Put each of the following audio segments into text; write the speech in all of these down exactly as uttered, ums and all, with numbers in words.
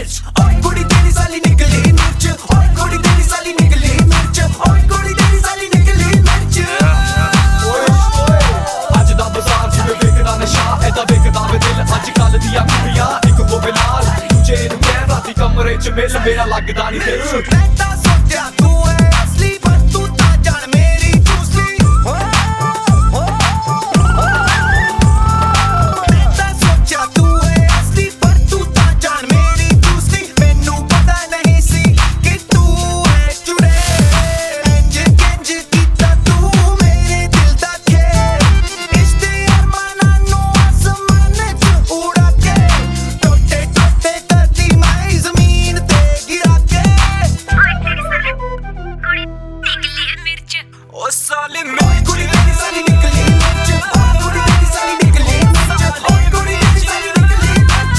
मिर्च ओए कुड़ी तेरी साली निकली मिर्च ओए कुड़ी तेरी साली निकली मिर्च ओए कुड़ी तेरी साली निकली मिर्च अज दा बाजार जिवें विकदा नशा ऐदा विकदा वे दिल अज कल दियां कुड़ियां इक होवे लाल दूजे नूं कहण राती कमरे च मिल मेरा लगदा नहीं दिल मैं तां सोचिया तू है असली पर तू तां जान मेरी चूसली साली मेरी कुड़ी तेरी साली निकली मिर्च ओए कुड़ी तेरी साली निकली मिर्च ओए कुड़ी तेरी साली निकली मिर्च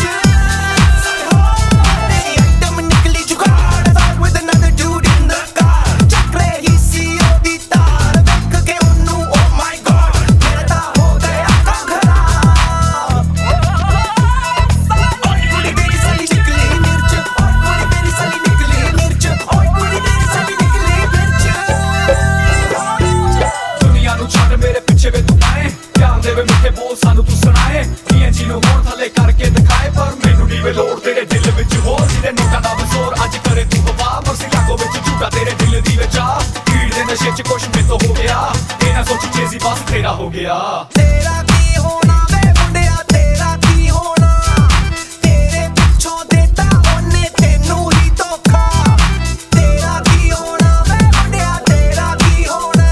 तेरी आइटम निकली जुगाड़ Thought with another dude in the car चक्रे ही सी ओदी तार देख के उन्नू oh my god मेरा ता हो गया काम खराब ओए कुड़ी तेरी साली निकली मिर्च ओए कुड़ी तेरी साली निकली मिर्च ओए कुड़ी तेरी साली निकली मिर्च छड़ मेरे पिछे वे तू आए ध्यान देवे मिठे बोल सानू तू सुनाए जी नू होर थले करके दिखाए पर मैनू नी वे लोड़ तेरे दिल विच होर जिदे नोटां दा बसोर अज करे तू हवा मुर्सी लागो विच झूठा तेरे दिल दी विच आ भीड़ दे नशे च कुछ मैं तो हो गया ये ना सोची चेज़ी बस तेरा हो गया तेरा की होना वे मुंडिया तेरा की होना तेरे पिछों देता ओने तेनू ही धोखा तेरा की होना वे मुंडिया तेरा की होना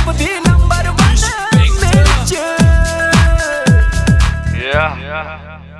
Yeah.